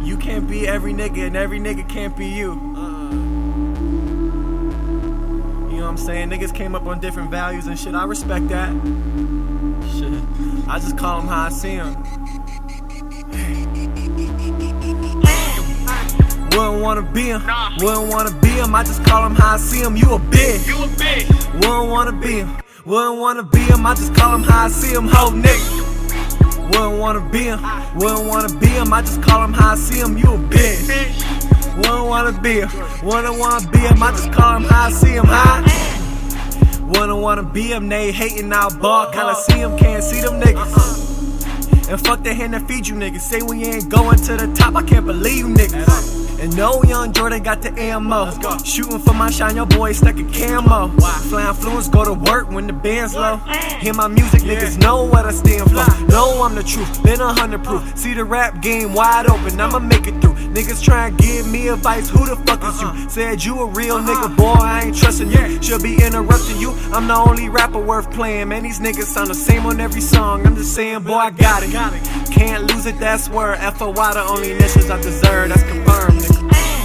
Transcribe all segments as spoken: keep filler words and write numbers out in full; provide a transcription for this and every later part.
You can't be every nigga and every nigga can't be you. Uh-uh. You know what I'm saying? Niggas came up on different values and shit. I respect that. Shit. I just call them how I see them. Wouldn't wanna be him, nah. Wouldn't wanna be him, I just call him how I see him. You a bitch, you a bitch. Wouldn't wanna be him, wouldn't wanna be him, I just call him how I see him. Ho nigga. Wouldn't wanna be him, wouldn't wanna be him, I just call him how I see him. You a bitch. Wouldn't wanna be him, wouldn't wanna be him, I just call him how I see him. Huh? Wouldn't wanna be him, they hating out ball. Kinda see him, can't see them niggas. And fuck the hand that feed you niggas. Say we ain't going to the top, I can't believe you niggas. And no, young Jordan got the ammo. Shooting for my shine, your boy stuck a camo. Flying fluence, go to work when the band's low. Hear my music, niggas know what I stand for. Know I'm the truth, been a hundred proof. See the rap game wide open, I'ma make it through. Niggas try and give me advice, who the fuck is you? Said you a real nigga, boy, I ain't trusting you. Should be interrupting you, I'm the only rapper worth playing. Man, these niggas sound the same on every song. I'm just saying, boy, I got it. Can't lose it, that's word. F O Y the only initials I deserve, that's confirmed, nigga.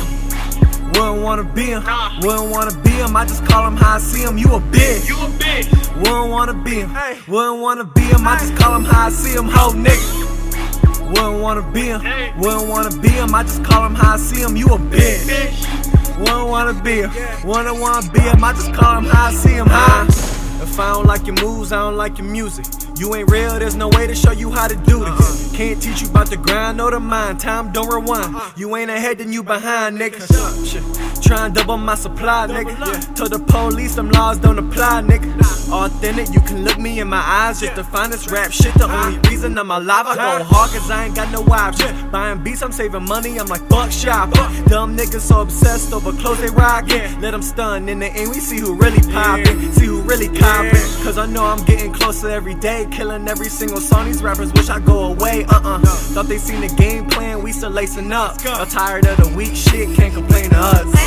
Wouldn't wanna be him, wouldn't wanna be him, I just call him how I see him. You a bitch, you a bitch. Wouldn't wanna be him, wouldn't wanna be him, I just call him how I see him. Ho nigga. Wouldn't wanna be him, wouldn't wanna be him, I just call him how I see him. You a bitch. Wouldn't wanna be him, wouldn't wanna be him, I just call him how I see him. Huh? If I don't like your moves, I don't like your music. You ain't real, there's no way to show you how to do this. Uh-uh. Can't teach you about the grind or the mind, time don't rewind. Uh-uh. You ain't ahead, then you behind, nigga. Shit. Try and double my supply, nigga. Yeah. Told the police them laws don't apply, nigga. Nah. Authentic, you can look me in my eyes just to find this rap shit. The only reason I'm alive, I go hard cause I ain't got no options. Buying beats, I'm saving money, I'm like fuck shopping. Dumb niggas so obsessed over clothes they rockin'. Let them stun in the end, we see who really poppin'. See who really coppin'. Cause I know I'm getting closer every day. Killing every single song, these rappers wish I go away. Uh-uh, thought they seen the game plan, we still lacing up. I'm tired of the weak shit, can't complain to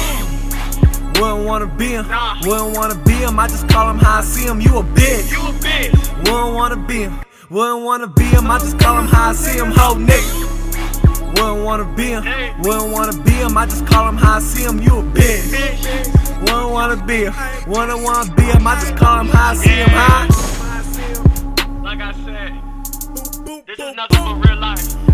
us. Wouldn't wanna be him, wouldn't wanna be him, I just call him how I see him. You a bitch, you a bitch. Wouldn't wanna be him, wouldn't wanna be him, I just call him how I see him. Ho nigga. Wouldn't wanna be him, wouldn't wanna be him, I just call him how I see him. You a bitch. Wouldn't wanna be him, wouldn't wanna be him, I just call him how I see him. Huh? Like I said, this is nothing but real life.